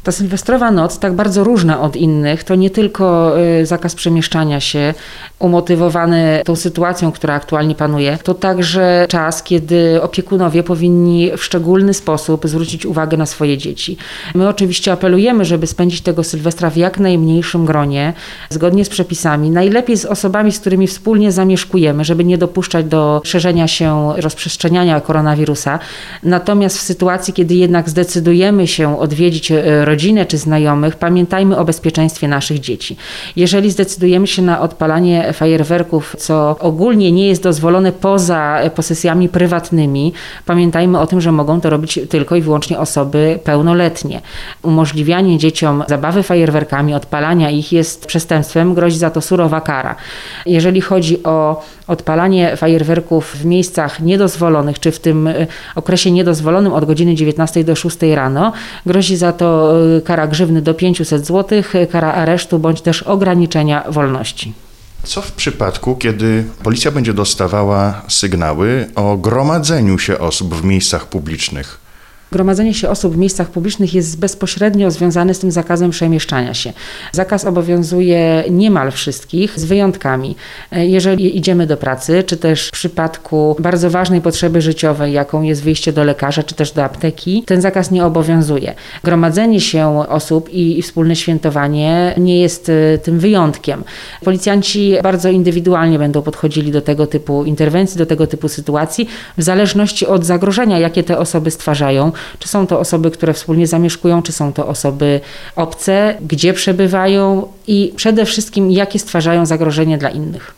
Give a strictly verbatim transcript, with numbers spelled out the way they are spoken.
Ta sylwestrowa noc, tak bardzo różna od innych, to nie tylko zakaz przemieszczania się, umotywowany tą sytuacją, która aktualnie panuje, to także czas, kiedy opiekunowie powinni w szczególny sposób zwrócić uwagę na swoje dzieci. My oczywiście apelujemy, żeby spędzić tego Sylwestra w jak najmniejszym gronie, zgodnie z przepisami, najlepiej z osobami, z którymi wspólnie zamieszkujemy, żeby nie dopuszczać do szerzenia się, rozprzestrzeniania koronawirusa. Natomiast w sytuacji, kiedy jednak zdecydujemy się odwiedzić rodzinę czy znajomych, pamiętajmy o bezpieczeństwie naszych dzieci. Jeżeli zdecydujemy się na odpalanie fajerwerków, co ogólnie nie jest dozwolone poza posesjami prywatnymi, pamiętajmy o tym, że mogą to robić tylko i wyłącznie osoby pełnoletnie. Umożliwianie dzieciom zabawy fajerwerkami, odpalania ich jest przestępstwem, grozi za to surowa kara. Jeżeli chodzi o odpalanie fajerwerków w miejscach niedozwolonych, czy w tym okresie niedozwolonym od godziny dziewiętnastej do szóstej rano, grozi za to kara grzywny do pięćset złotych, kara aresztu bądź też ograniczenia wolności. Co w przypadku, kiedy policja będzie dostawała sygnały o gromadzeniu się osób w miejscach publicznych? Gromadzenie się osób w miejscach publicznych jest bezpośrednio związane z tym zakazem przemieszczania się. Zakaz obowiązuje niemal wszystkich, z wyjątkami. Jeżeli idziemy do pracy, czy też w przypadku bardzo ważnej potrzeby życiowej, jaką jest wyjście do lekarza, czy też do apteki, ten zakaz nie obowiązuje. Gromadzenie się osób i, i wspólne świętowanie nie jest tym wyjątkiem. Policjanci bardzo indywidualnie będą podchodzili do tego typu interwencji, do tego typu sytuacji, w zależności od zagrożenia, jakie te osoby stwarzają. Czy są to osoby, które wspólnie zamieszkują, czy są to osoby obce, gdzie przebywają i przede wszystkim jakie stwarzają zagrożenie dla innych.